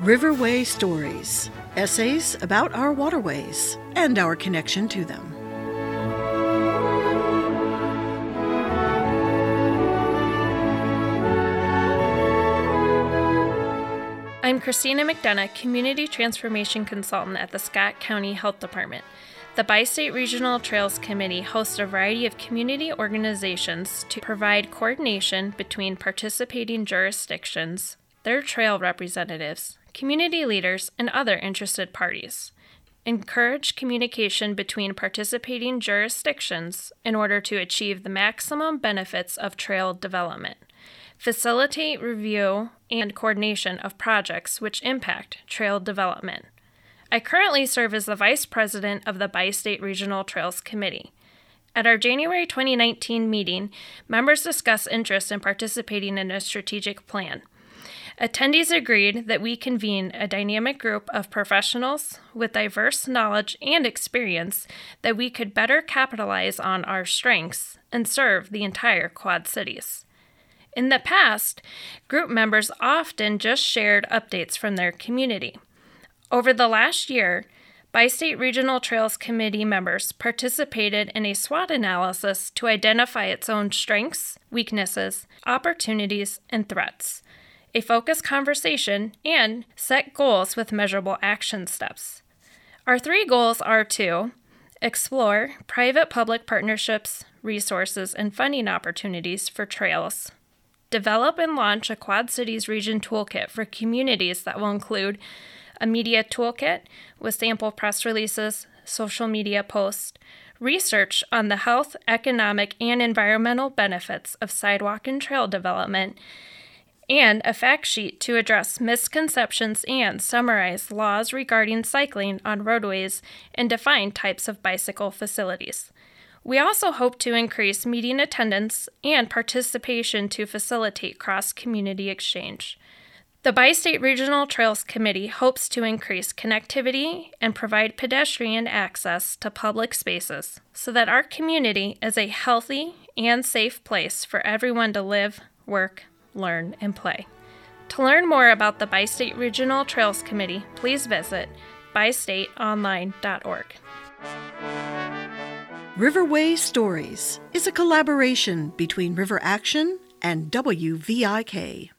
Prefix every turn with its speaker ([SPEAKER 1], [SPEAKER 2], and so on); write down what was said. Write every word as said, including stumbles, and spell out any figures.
[SPEAKER 1] Riverway Stories, essays about our waterways and our connection to them.
[SPEAKER 2] I'm Christina McDonough, Community Transformation Consultant at the Scott County Health Department. The Bi-State Regional Trails Committee hosts a variety of community organizations to provide coordination between participating jurisdictions, their trail representatives, community leaders, and other interested parties. Encourage communication between participating jurisdictions in order to achieve the maximum benefits of trail development. Facilitate review and coordination of projects which impact trail development. I currently serve as the Vice President of the Bi-State Regional Trails Committee. At our January twenty nineteen meeting, members discussed interest in participating in a strategic plan. Attendees agreed that we convene a dynamic group of professionals with diverse knowledge and experience that we could better capitalize on our strengths and serve the entire Quad Cities. In the past, group members often just shared updates from their community. Over the last year, Bi-State Regional Trails Committee members participated in a SWOT analysis to identify its own strengths, weaknesses, opportunities, and threats, a focused conversation, and set goals with measurable action steps. Our three goals are to explore private-public partnerships, resources, and funding opportunities for trails, develop and launch a Quad Cities Region Toolkit for communities that will include a media toolkit with sample press releases, social media posts, research on the health, economic, and environmental benefits of sidewalk and trail development, and a fact sheet to address misconceptions and summarize laws regarding cycling on roadways and define types of bicycle facilities. We also hope to increase meeting attendance and participation to facilitate cross-community exchange. The Bi-State Regional Trails Committee hopes to increase connectivity and provide pedestrian access to public spaces so that our community is a healthy and safe place for everyone to live, work, learn, and play. To learn more about the Bi-State Regional Trails Committee, please visit bi state online dot org.
[SPEAKER 1] Riverway Stories is a collaboration between River Action and W V I K.